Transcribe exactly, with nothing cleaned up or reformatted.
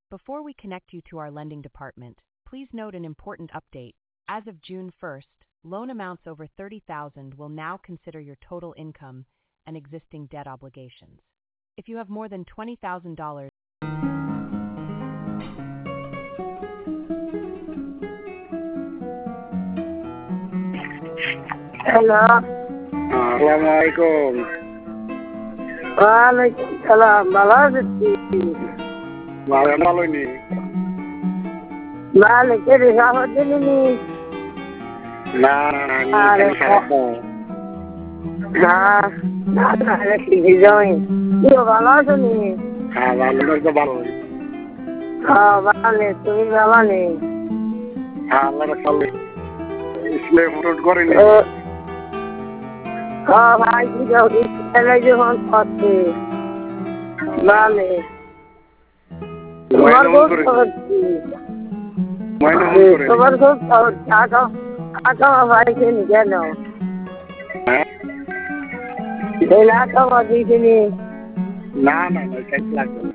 Before we connect you to our lending department, please note an important update. As of June first, loan amounts over thirty thousand dollars will now consider your total income and existing debt obligations. If you have more than twenty thousand dollars, hello, আসসালামু আলাইকুম। ওয়ালাইকুম সালাম। ভালো আছিস? ভালো ভালোই নি। ভালো করে খবর দিলি নি? না না না আরে আমি খারাপ না। না না না কি যাই তুই ভালো আছো নি? হ্যাঁ ভালো না তো ভালো। হ্যাঁ ভালো, তুমি ভালো নি? হ্যাঁ আল্লাহ রাখলে ইসলে ফটো করে নি। হ্যাঁ ভাই কি যাও ইসলে যখন করতে ভালো তোমার খুব খবর কি? মাইনে করে তোমার খুব খবর কাকা কাকা ভাইকে নি কেন? হ্যাঁ এলাকা বাদিকে নি? না না না কাজ লাগবে না।